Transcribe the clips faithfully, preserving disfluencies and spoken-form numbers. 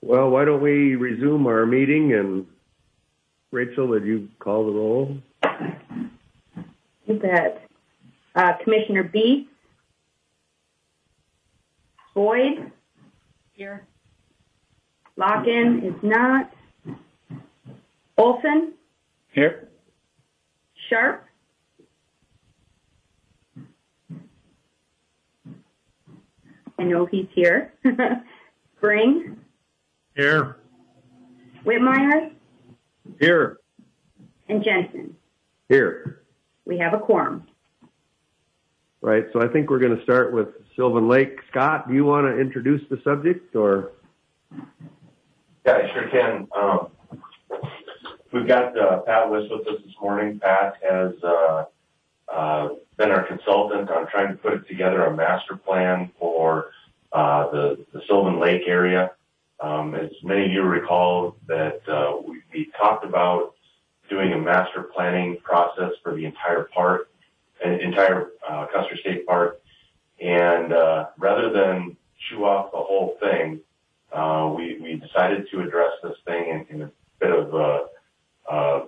Well, why don't we resume our meeting, and Rachel, would you call the roll? You bet. Uh, Commissioner Beats? Boyd? Here. Locken is not. Olson? Here. Sharp? I know he's here. Spring? Here. Whitmire? Here. And Jensen? Here. We have a quorum. Right, so I think we're going to start with Sylvan Lake. Scott, do you want to introduce the subject, or? Yeah, I sure can. Um, we've got uh, Pat Wiss with us this morning. Pat has uh, uh, been our consultant on trying to put it together a master plan for uh, the, the Sylvan Lake area. Um, as many of you recall that uh, we, we talked about doing a master planning process for the entire park, an entire uh, Custer State Park. And uh, rather than chew off the whole thing, uh, we, we decided to address this thing in, in a bit of uh, uh,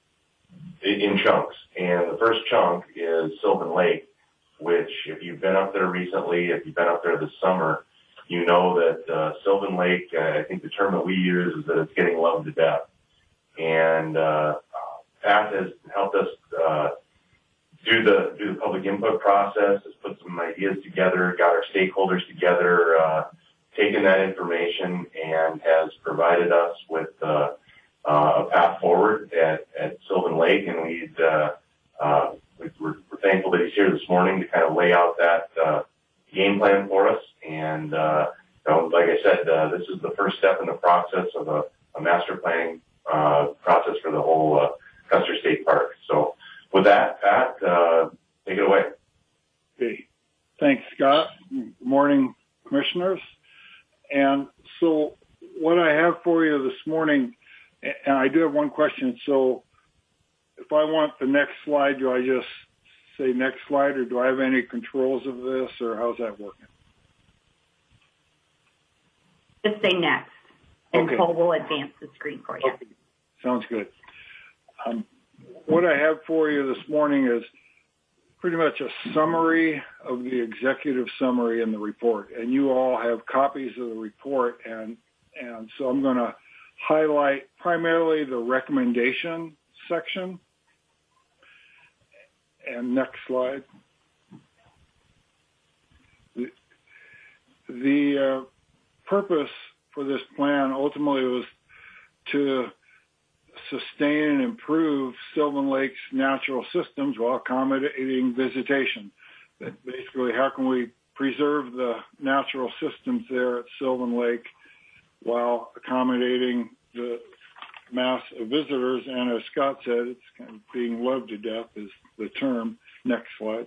in chunks. And the first chunk is Sylvan Lake, which if you've been up there recently, if you've been up there this summer, you know that uh, Sylvan Lake, uh, I think the term that we use is that it's getting loved to death. And uh, Pat has helped us uh, do the do the public input process, has put some ideas together, got our stakeholders together, uh, taken that information, and has provided us with uh, uh, a path forward at, at Sylvan Lake. And we'd, uh, uh, we're, we're thankful that he's here this morning to kind of lay out that uh, game plan for us. And uh, you know, like I said, uh, this is the first step in the process of a, a master planning uh, process for the whole uh, Custer State Park. So with that, Pat, uh, take it away. Okay. Thanks, Scott. Good morning, commissioners. And so what I have for you this morning, and I do have one question. So if I want the next slide, do I just say next slide, or do I have any controls of this, or how's that working? Just say next, and Okay. Cole will advance the screen for you. Okay. Sounds good. Um, what I have for you this morning is pretty much a summary of the executive summary in the report, and you all have copies of the report, and and so I'm going to highlight primarily the recommendation section. And next slide. The, the uh, purpose for this plan ultimately was to sustain and improve Sylvan Lake's natural systems while accommodating visitation. That basically, how can we preserve the natural systems there at Sylvan Lake while accommodating the mass of visitors? And as Scott said, it's kind of being loved to death is the term. Next slide.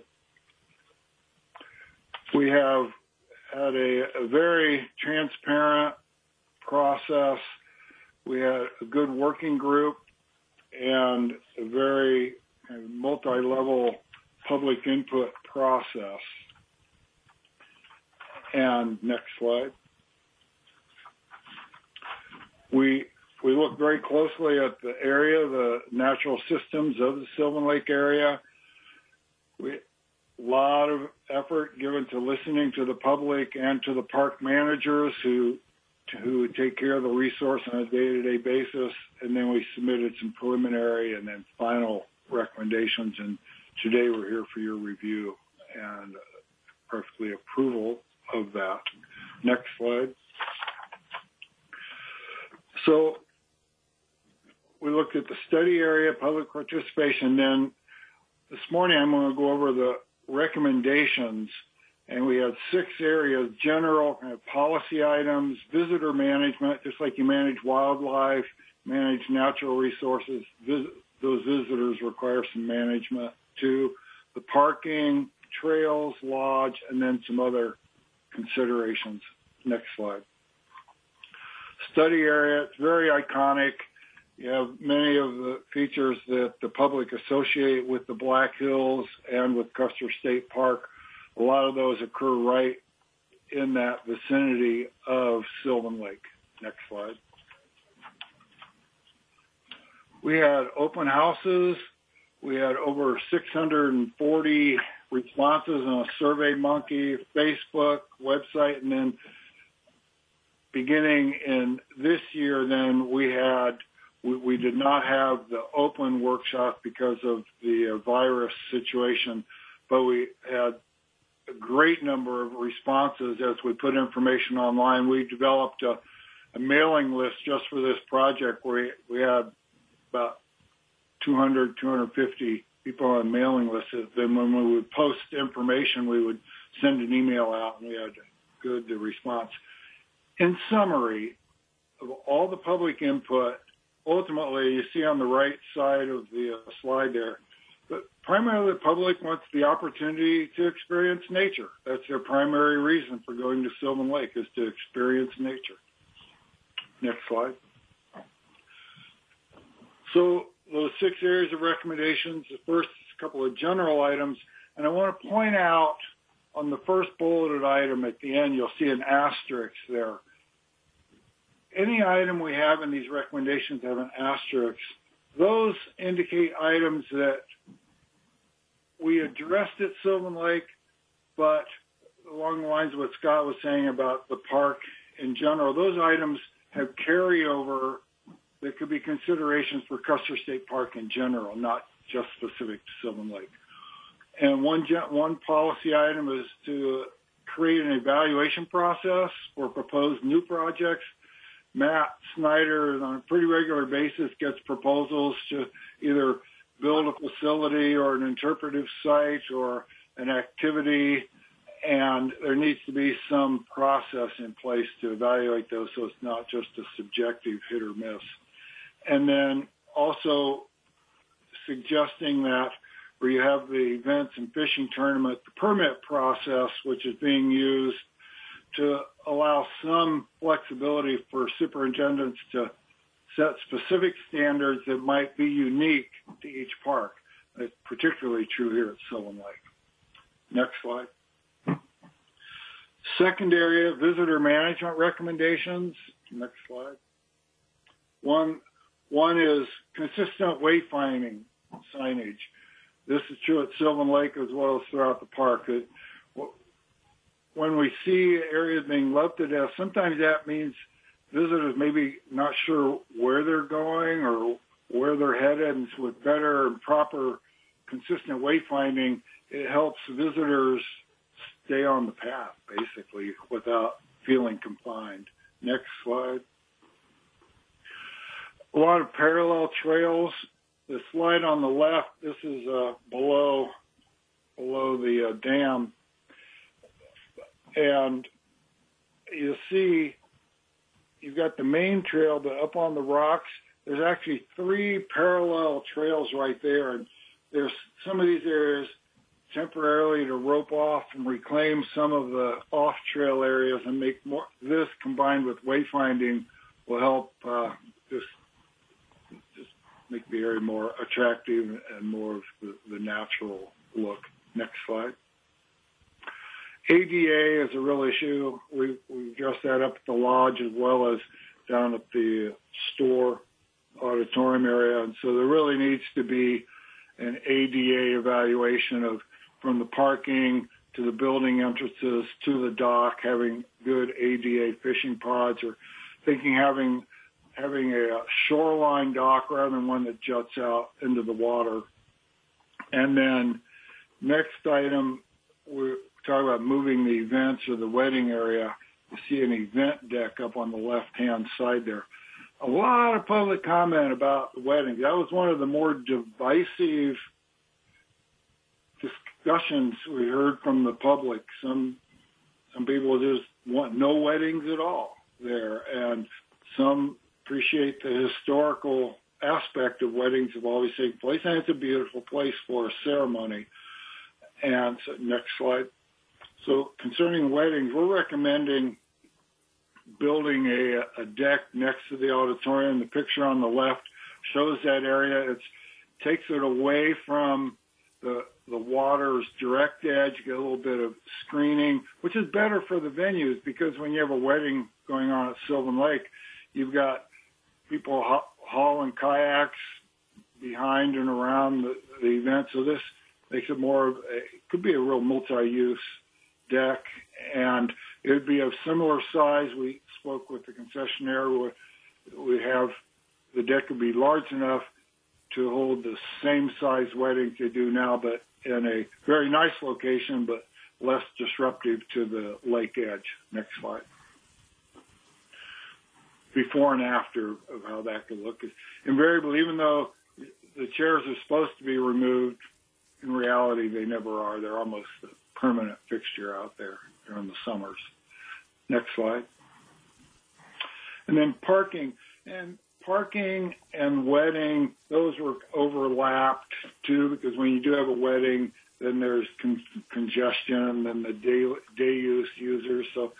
We have had a, a very transparent process. We had a good working group and a very kind of multi-level public input process. And next slide. We we look very closely at the area, the natural systems of the Sylvan Lake area. We a lot of effort given to listening to the public and to the park managers who who take care of the resource on a day-to-day basis, and then we submitted some preliminary and then final recommendations, and today we're here for your review and perfectly approval of that. Next slide. So we looked at the study area, public participation, then this morning I'm going to go over the recommendations. And we had six areas: general kind of policy items, visitor management, just like you manage wildlife, manage natural resources. Vis- those visitors require some management too. The parking, trails, lodge, and then some other considerations. Next slide. Study area, it's very iconic. You have many of the features that the public associate with the Black Hills and with Custer State Park. A lot of those occur right in that vicinity of Sylvan Lake. Next slide. We had open houses. We had over six hundred forty responses on SurveyMonkey, Facebook, website, and then beginning in this year, then we had, we, we did not have the open workshop because of the uh, virus situation, but we had a great number of responses as we put information online. We developed a, a mailing list just for this project where we, we had about two hundred, two hundred fifty people on mailing lists. Then when we would post information, we would send an email out, and we had good response. In summary, of all the public input, ultimately, you see on the right side of the uh, slide there, but primarily the public wants the opportunity to experience nature. That's their primary reason for going to Sylvan Lake, is to experience nature. Next slide. So those six areas of recommendations, the first is a couple of general items, and I want to point out on the first bulleted item at the end, you'll see an asterisk there. Any item we have in these recommendations have an asterisk. Those indicate items that we addressed at Sylvan Lake, but along the lines of what Scott was saying about the park in general, those items have carryover that could be considerations for Custer State Park in general, not just specific to Sylvan Lake. And one one policy item is to create an evaluation process for proposed new projects. Matt Snyder, on a pretty regular basis, gets proposals to either build a facility or an interpretive site or an activity, and there needs to be some process in place to evaluate those so it's not just a subjective hit or miss. And then also suggesting that where you have the events and fishing tournament, the permit process, which is being used to allow some flexibility for superintendents to set specific standards that might be unique to each park. It's particularly true here at Sylvan Lake. Next slide. Second area, visitor management recommendations. Next slide. One, one is consistent wayfinding signage. This is true at Sylvan Lake as well as throughout the park. It, when we see areas being loved to death, sometimes that means visitors maybe not sure where they're going or where they're headed, and so with better and proper consistent wayfinding, it helps visitors stay on the path, basically, without feeling confined. Next slide. A lot of parallel trails. The slide on the left, this is uh, below below the uh, dam. And you see you've got the main trail, but up on the rocks, there's actually three parallel trails right there. And there's some of these areas temporarily to rope off and reclaim some of the off-trail areas and make more. This combined with wayfinding will help uh, just, just make the area more attractive and more of the, the natural look. Next slide. A D A is a real issue. We we addressed that up at the lodge as well as down at the store auditorium area. And so there really needs to be an A D A evaluation of from the parking to the building entrances to the dock, having good A D A fishing pods, or thinking having having a shoreline dock rather than one that juts out into the water. And then next item, we're talking about moving the events or the wedding area. You see an event deck up on the left-hand side there. A lot of public comment about the wedding. That was one of the more divisive discussions we heard from the public. Some some people just want no weddings at all there, and some appreciate the historical aspect of weddings have always taken place, and it's a beautiful place for a ceremony. And so, next slide. So concerning weddings, we're recommending building a, a deck next to the auditorium. The picture on the left shows that area. It takes it away from the the water's direct edge, get a little bit of screening, which is better for the venues because when you have a wedding going on at Sylvan Lake. You've got people ha- hauling kayaks behind and around the, the event. So this makes it more of a, it could be a real multi-use deck, and it would be of similar size. We spoke with the concessionaire. We, we have, the deck would be large enough to hold the same size weddings they do now, but in a very nice location, but less disruptive to the lake edge. Next slide. Before and after of how that could look. Invariably, even though the chairs are supposed to be removed, in reality they never are. They're almost a permanent fixture out there during the summers. Next slide. And then parking. And parking and wedding, those were overlapped too, because when you do have a wedding, then there's con- congestion and the day, day use users. So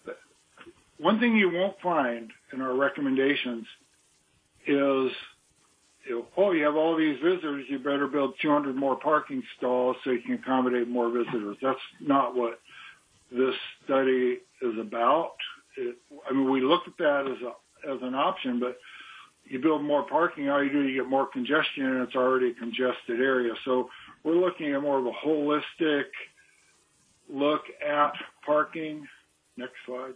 one thing you won't find in our recommendations is, you know, oh, you have all these visitors, you better build two hundred more parking stalls so you can accommodate more visitors. That's not what this study is about. It, I mean, we looked at that as a, as an option, but you build more parking, all you do, you get more congestion, and it's already a congested area. So we're looking at more of a holistic look at parking. Next slide.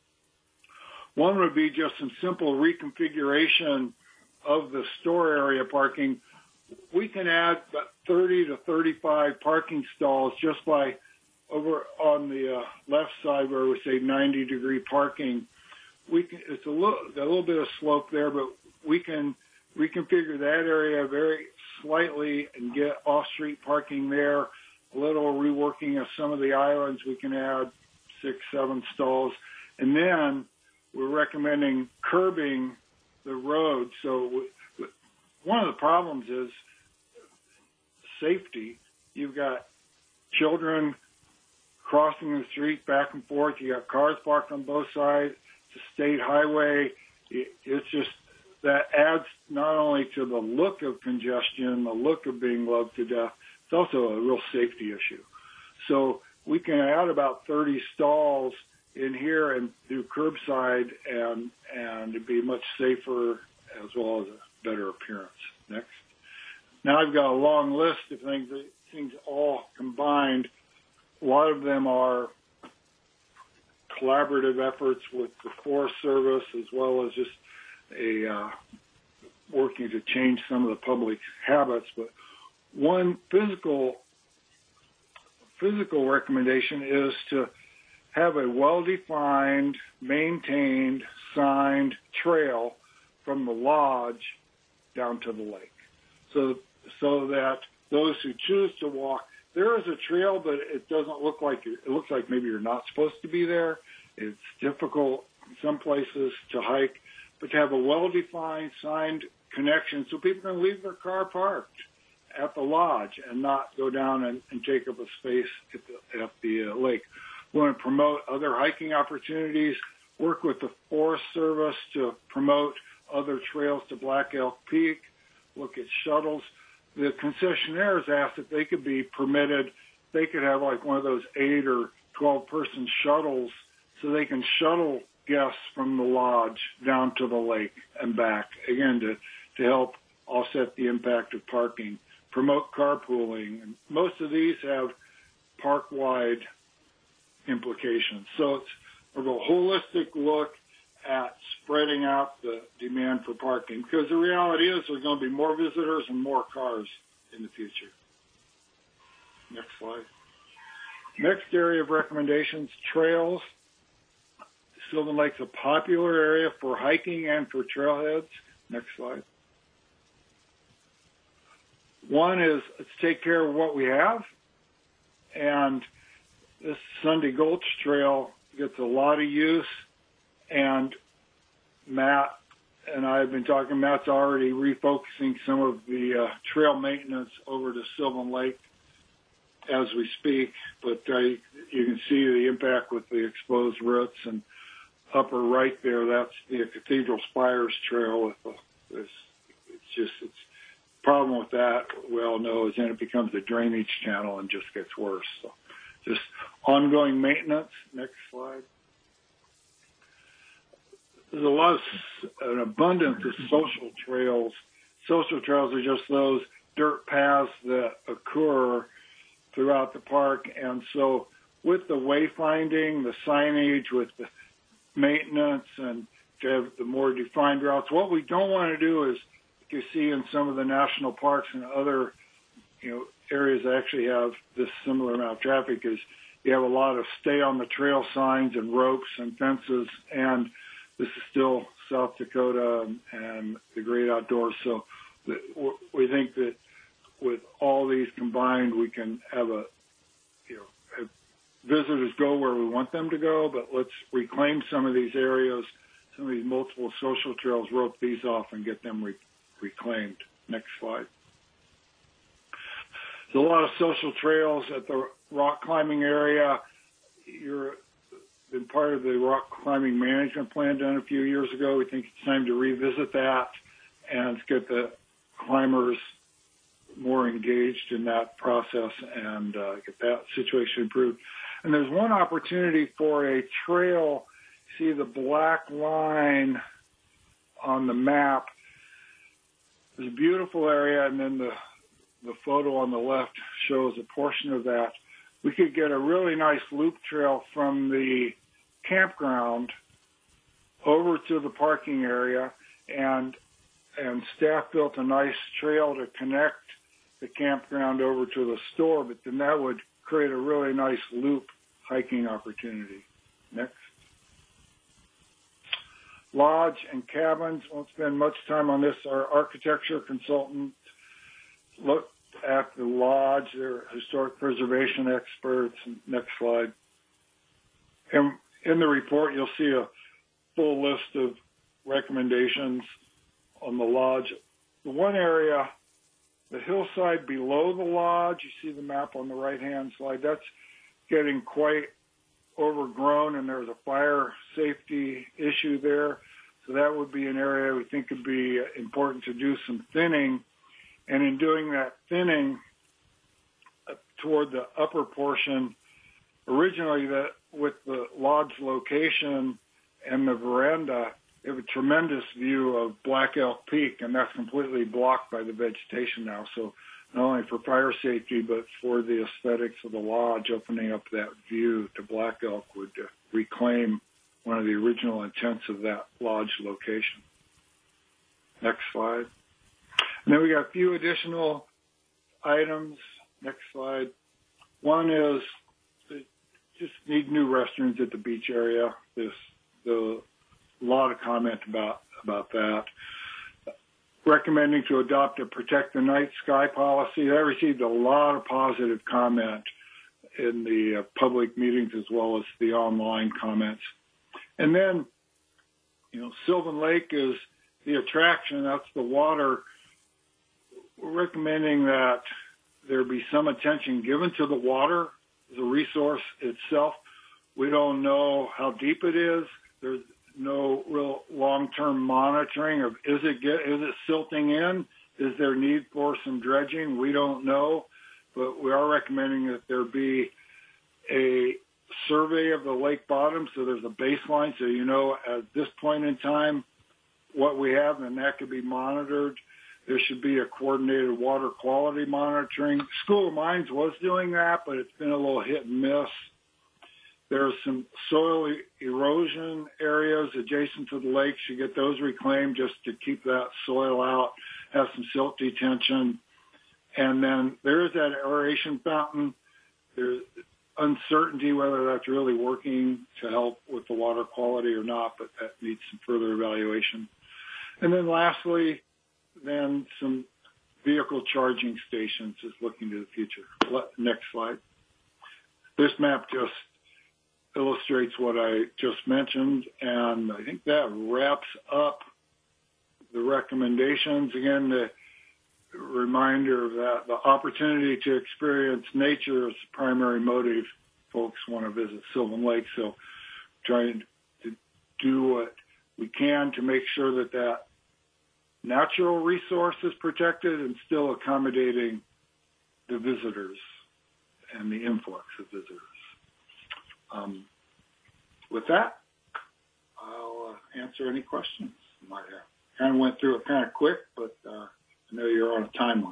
One would be just some simple reconfiguration of the store area parking. We can add about thirty to thirty-five parking stalls just by over on the uh, left side where we say ninety degree parking. We can, it's a little, a little bit of slope there, but we can reconfigure that area very slightly and get off-street parking there. A little reworking of some of the islands, we can add six, seven stalls. And then we're recommending curbing the road. So we, one of the problems is safety. You've got children crossing the street back and forth. You got cars parked on both sides. It's a state highway. It, it's just, that adds not only to the look of congestion, the look of being loved to death, it's also a real safety issue. So we can add about thirty stalls in here and do curbside, and and it'd be much safer as well as a better appearance. Next. Now I've got a long list of things, things all combined. A lot of them are collaborative efforts with the Forest Service, as well as just a uh, working to change some of the public habits. But one physical physical recommendation is to have a well-defined, maintained, signed trail from the lodge down to the lake, so so that those who choose to walk, there is a trail, but it doesn't look like it, it looks like maybe you're not supposed to be there. It's difficult in some places to hike, but to have a well-defined, signed connection so people can leave their car parked at the lodge and not go down and, and take up a space at the, at the uh, lake. We want to promote other hiking opportunities, work with the Forest Service to promote other trails to Black Elk Peak, look at shuttles. The concessionaires asked if they could be permitted, they could have like one of those eight or twelve person shuttles so they can shuttle guests from the lodge down to the lake and back, again, to, to help offset the impact of parking, promote carpooling. And most of these have park-wide implications. So it's sort of a holistic look at spreading out the demand for parking, because the reality is there's going to be more visitors and more cars in the future. Next slide. Next area of recommendations, trails. Sylvan Lake's a popular area for hiking and for trailheads. Next slide. One is, let's take care of what we have. And this Sunday Gulch Trail gets a lot of use. And Matt and I have been talking, Matt's already refocusing some of the uh, trail maintenance over to Sylvan Lake as we speak. But uh, you can see the impact with the exposed roots, and upper right there, that's the Cathedral Spires Trail. With the, this, it's just, it's problem with that, we all know, is then it becomes a drainage channel and just gets worse. So just ongoing maintenance. Next slide. there's a lot of an abundance of social trails. Social trails are just those dirt paths that occur throughout the park. And so with the wayfinding, the signage, with the maintenance, and to have the more defined routes, what we don't want to do is, like you see in some of the national parks and other, you know, areas that actually have this similar amount of traffic, is you have a lot of stay on the trail signs and ropes and fences. And this is still South Dakota and, and the great outdoors. So we think that with all these combined, we can have a, you know, have visitors go where we want them to go, but let's reclaim some of these areas, some of these multiple social trails, rope these off and get them re- reclaimed. Next slide. There's a lot of social trails at the rock climbing area. You're been part of the rock climbing management plan done a few years ago. We think it's time to revisit that and get the climbers more engaged in that process and uh, get that situation improved. And there's one opportunity for a trail. See the black line on the map. There's a beautiful area, and then the the photo on the left shows a portion of that. We could get a really nice loop trail from the campground over to the parking area, and and staff built a nice trail to connect the campground over to the store, but then that would create a really nice loop hiking opportunity. Next. Lodge and cabins. Won't spend much time on this. Our architecture consultant looked at the lodge. They're historic preservation experts. Next slide. And in the report, you'll see a full list of recommendations on the lodge. The one area, the hillside below the lodge, you see the map on the right-hand slide, that's getting quite overgrown, and there's a fire safety issue there. So that would be an area we think would be important to do some thinning. And in doing that thinning uh, toward the upper portion, originally that with the lodge location and the veranda, you have a tremendous view of Black Elk Peak, and that's completely blocked by the vegetation now. So not only for fire safety, but for the aesthetics of the lodge, opening up that view to Black Elk would uh, reclaim one of the original intents of that lodge location. Next slide. And then we got a few additional items. Next slide. One is just need new restrooms at the beach area. There's the a lot of comment about about that. Recommending to adopt a protect the night sky policy. That received a lot of positive comment in the uh, public meetings as well as the online comments. And then, you know, Sylvan Lake is the attraction. That's the water. We're recommending that there be some attention given to the water as a resource itself. We don't know how deep it is. There's no real long-term monitoring of is it get, is it silting in? Is there need for some dredging? We don't know, but we are recommending that there be a survey of the lake bottom so there's a baseline so you know at this point in time what we have, and that could be monitored. There should be a coordinated water quality monitoring. School of Mines was doing that, but it's been a little hit and miss. There's some soil erosion areas adjacent to the lake. Should get those reclaimed just to keep that soil out, have some silt detention. And then there's that aeration fountain. There's uncertainty whether that's really working to help with the water quality or not, but that needs some further evaluation. And then lastly, then some vehicle charging stations is looking to the future. Next slide. This map just illustrates what I just mentioned, and I think that wraps up the recommendations. Again, the reminder that the opportunity to experience nature is the primary motive. Folks want to visit Sylvan Lake, so trying to do what we can to make sure that that natural resource is protected and still accommodating the visitors and the influx of visitors. Um, with that, I'll uh, answer any questions you might have. Kind of went through it kind of quick, but uh, I know you're on a timeline.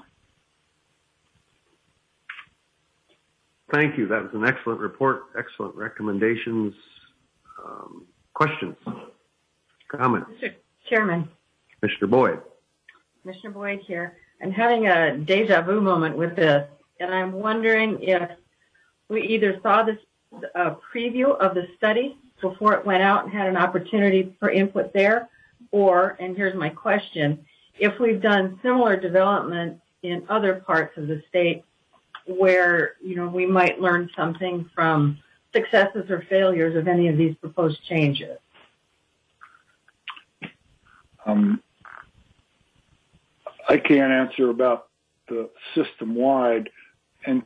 Thank you. That was an excellent report, excellent recommendations. Um, questions, comments? Mister Chairman, Commissioner Boyd. Commissioner Boyd here. I'm having a deja vu moment with this, and I'm wondering if we either saw this uh, preview of the study before it went out and had an opportunity for input there, or, and here's my question, if we've done similar development in other parts of the state where, you know, we might learn something from successes or failures of any of these proposed changes. Um, I can't answer about the system-wide. And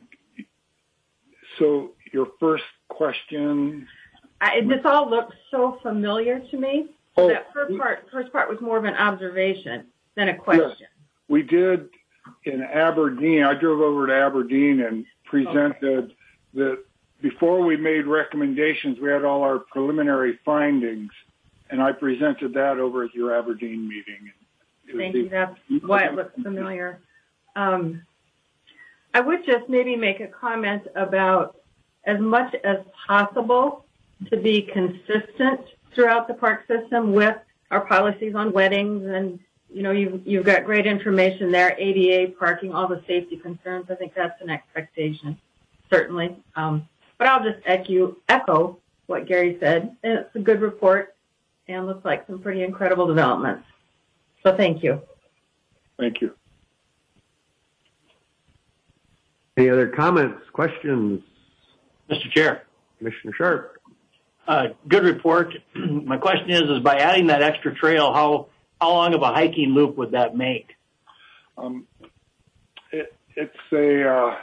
so your first question... I, this all looks so familiar to me. Oh, that first part, first part was more of an observation than a question. Yes, we did in Aberdeen. I drove over to Aberdeen and presented okay. that before we made recommendations, we had all our preliminary findings, and I presented that over at your Aberdeen meeting. Thank you. That's why it looks familiar. Um, I would just maybe make a comment about, as much as possible, to be consistent throughout the park system with our policies on weddings, and you know, you've, you've got great information there, A D A, parking, all the safety concerns. I think that's an expectation, certainly. Um, but I'll just echo, echo what Gary said. And it's a good report and looks like some pretty incredible developments. So thank you. Thank you. Any other comments, questions? Mister Chair. Commissioner Sharp. Uh, good report. My question is, is by adding that extra trail, how, how long of a hiking loop would that make? Um, it, it's a, uh,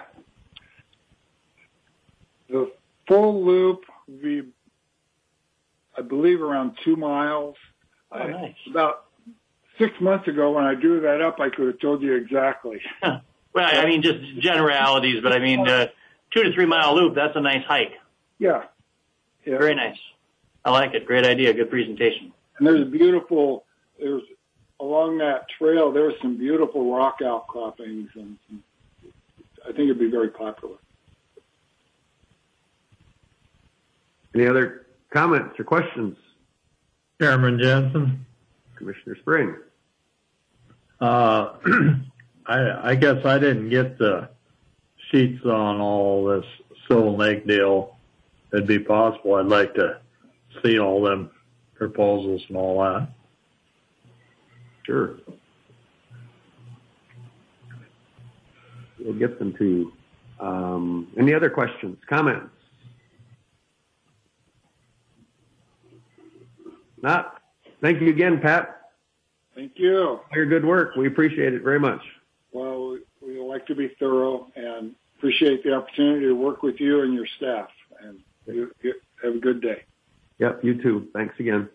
the full loop would be, I believe, around two miles. Oh, nice. I, about six months ago when I drew that up, I could have told you exactly. Huh. Well, I mean, just generalities, but I mean, uh, two to three mile loop, that's a nice hike. Yeah. Yeah. Very nice. I like it. Great idea. Good presentation. And there's beautiful, there's along that trail, there's some beautiful rock outcroppings, and some, I think it'd be very popular. Any other comments or questions? Chairman Jensen. Commissioner Spring. Uh, I, I guess I didn't get the sheets on all this Sylvan Lake deal. It'd be possible. I'd like to see all them proposals and all that. Sure. We'll get them to you. Um, any other questions, comments? Not. Thank you again, Pat. Thank you. For your good work. We appreciate it very much. Well, we, we like to be thorough and appreciate the opportunity to work with you and your staff. And you, you have a good day. Yep, you too. Thanks again.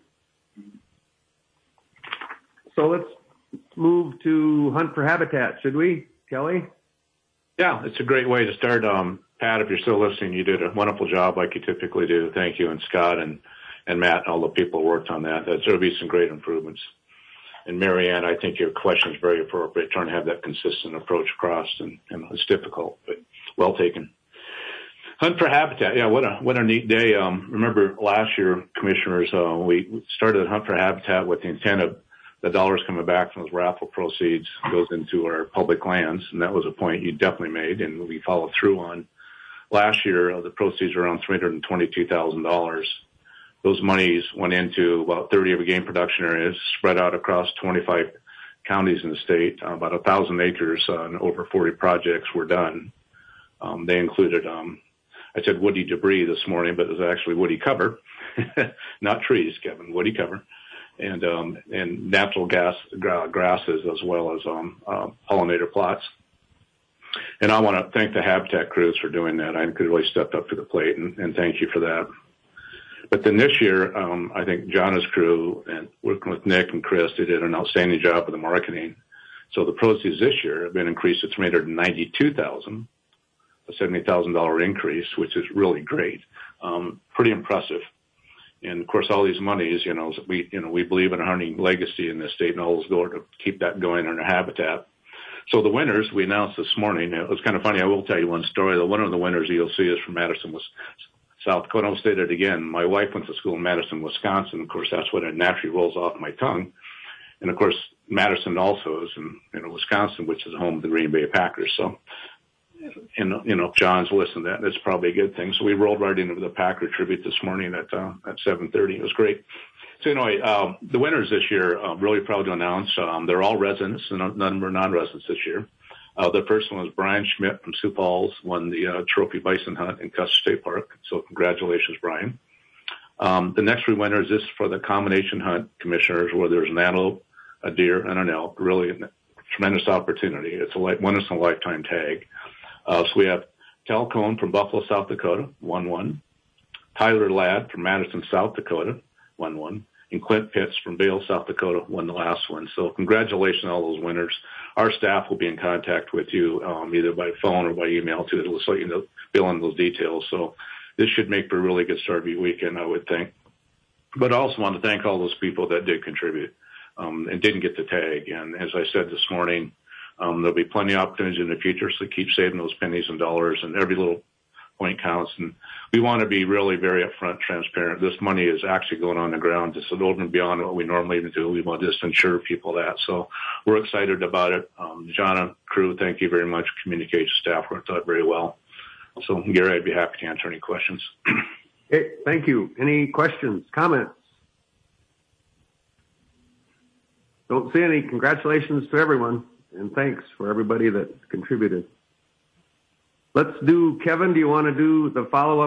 So let's move to Hunt for Habitat, should we, Kelly? Yeah, it's a great way to start. Um, Pat, if you're still listening, you did a wonderful job like you typically do. Thank you, and Scott and, and Matt and all the people who worked on that. There will be some great improvements. And Marianne, I think your question is very appropriate, trying to have that consistent approach across, and, and it's difficult, but well taken. Hunt for Habitat, yeah, what a what a neat day. Um, remember last year, commissioners, uh, we started Hunt for Habitat with the intent of the dollars coming back from those raffle proceeds goes into our public lands, and that was a point you definitely made, and we followed through on. Last year, uh, the proceeds were around three hundred twenty-two thousand dollars. Those monies went into about thirty of the game production areas spread out across twenty-five counties in the state. Uh, about one thousand acres uh, and over forty projects were done. Um, they included, um, I said woody debris this morning, but it was actually woody cover, not trees, Kevin, woody cover, and um, and natural gas gra- grasses as well as um, uh, pollinator plots. And I want to thank the Habitat crews for doing that. I could really stepped up to the plate, and, and thank you for that. But then this year, um, I think John's crew and working with Nick and Chris, they did an outstanding job with the marketing. So the proceeds this year have been increased to three hundred ninety-two thousand dollars, a seventy thousand dollars increase, which is really great, um, pretty impressive. And of course, all these monies, you know, we, you know, we believe in a hunting legacy in this state, and all those go to keep that going in our habitat. So the winners we announced this morning, it was kind of funny. I will tell you one story. The one of the winners you'll see is from Madison, was South Dakota. I'll state it again. My wife went to school in Madison, Wisconsin. Of course, that's what it naturally rolls off my tongue. And of course, Madison also is in, you know, Wisconsin, which is home of the Green Bay Packers. So, and, you know, if John's listened to that, that's probably a good thing. So we rolled right into the Packer tribute this morning at, uh, at seven thirty. It was great. So anyway, um, the winners this year, uh, really proud to announce, um, they're all residents, and none of them are non-residents this year. Uh, the first one was Brian Schmidt from Sioux Falls, won the uh, trophy bison hunt in Custer State Park. So congratulations, Brian. Um, the next three winners, this is for the combination hunt commissioners, where there's an antelope, a deer, and an elk. Really a tremendous opportunity. It's a li- once in a lifetime tag. Uh, so we have Tal Cohn from Buffalo, South Dakota, won one. Tyler Ladd from Madison, South Dakota, won one. And Clint Pitts from Vail, South Dakota, won the last one. So congratulations on all those winners. Our staff will be in contact with you, um, either by phone or by email to let you know, fill in those details. So this should make for a really good start of your weekend, I would think. But I also want to thank all those people that did contribute um, and didn't get the tag. And as I said this morning, um, there'll be plenty of opportunities in the future, so keep saving those pennies and dollars, and every little point counts. And we want to be really very upfront, transparent. This money is actually going on the ground. It's over and beyond what we normally do. We want to just ensure people that. So we're excited about it. Um, John and crew, thank you very much. Communication staff worked out very well. So Gary, I'd be happy to answer any questions. Okay, thank you. Any questions, comments? Don't see any. Congratulations to everyone, and thanks for everybody that contributed. Let's do, Kevin, do you want to do the follow-up